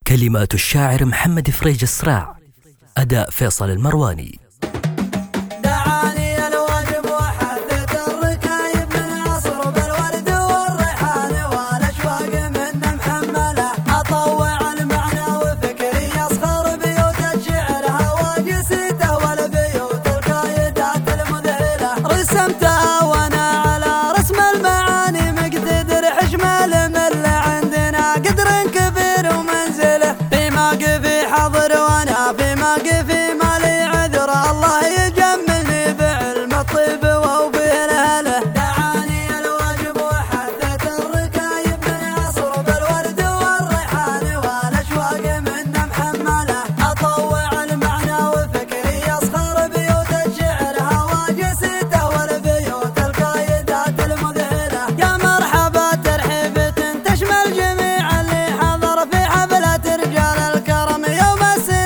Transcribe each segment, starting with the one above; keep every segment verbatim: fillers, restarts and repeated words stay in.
كلمات الشاعر محمد فريج الصراع، أداء فيصل المرواني. في موقفي مالي عذر، الله يجملني بعلم الطيب وبهلاله. دعاني الواجب وحدث الركايب من عصر بالورد والريحان والاشواق منه محمله. اطوع المعنى وفكري يصخر بيوت الشعر هواجسته والبيوت القايدات المذهله. يا مرحبا ترحيبة تشمل جميع اللي حضر في حفلة رجال الكرم يوم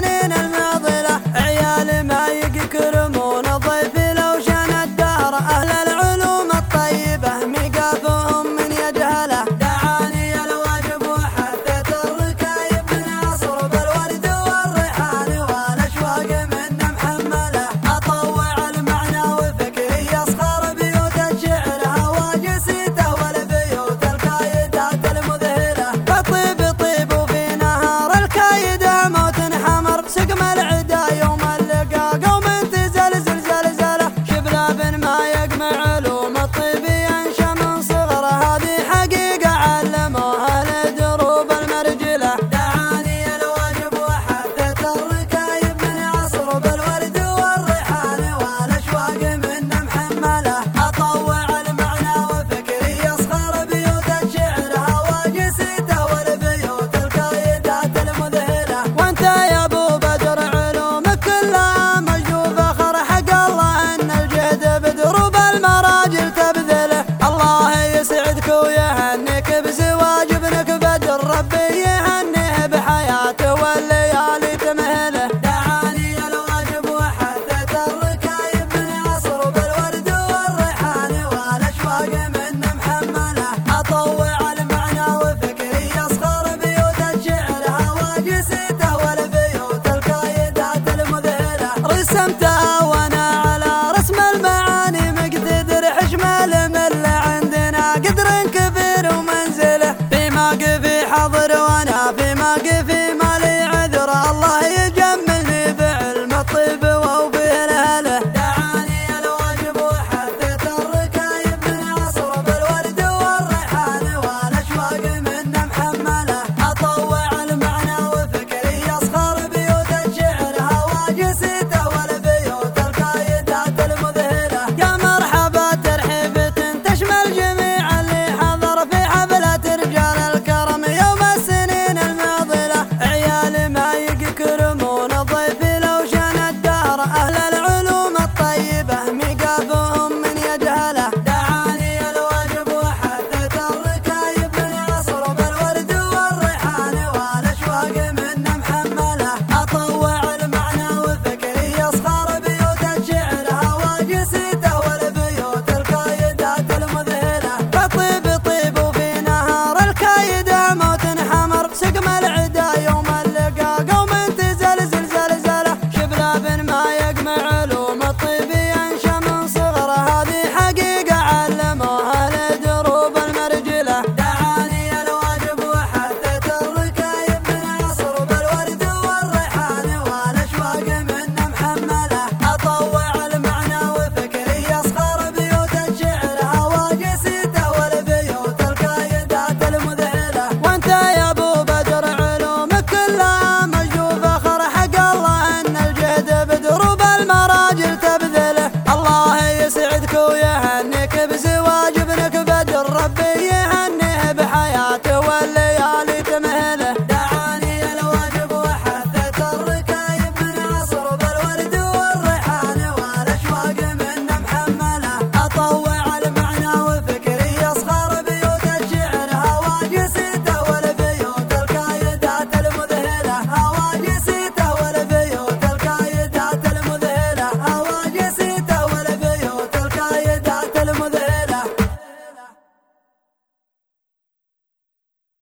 يكرمون الضيف لو شان الدهر. أهل العلوم الطيبة ميقافهم من يجهله. دعاني الواجب وحدث الركايب من عصر بالورد والريحان والاشواق منه محمله. اطوع المعنى وفكري يصخر بيوت الشعر هواجسته والبيوت القايدات المذهله. فطيب طيب وفي نهار الكايده موت حمر سقم العدا يوم قوم تزلزل زلزله. شبلاب ما يجمع علوم الطب ينشا من صغره، هذه حقيقة علموها لدروب المرجله. دعاني الواجب وحدث الركايب من عصر بالورد والريحان والاشواق منه محمله. اطوع المعنى وفكري يصخر بيوت الشعر هواجسته والبيوت القايدات المذهله. وانت يا ابو بدر علومك كلها بدروب المراجل تبذله. الله يسعدك ويهنيك بزواج ابنك بدر، ربي يهنيه بحياته والليالي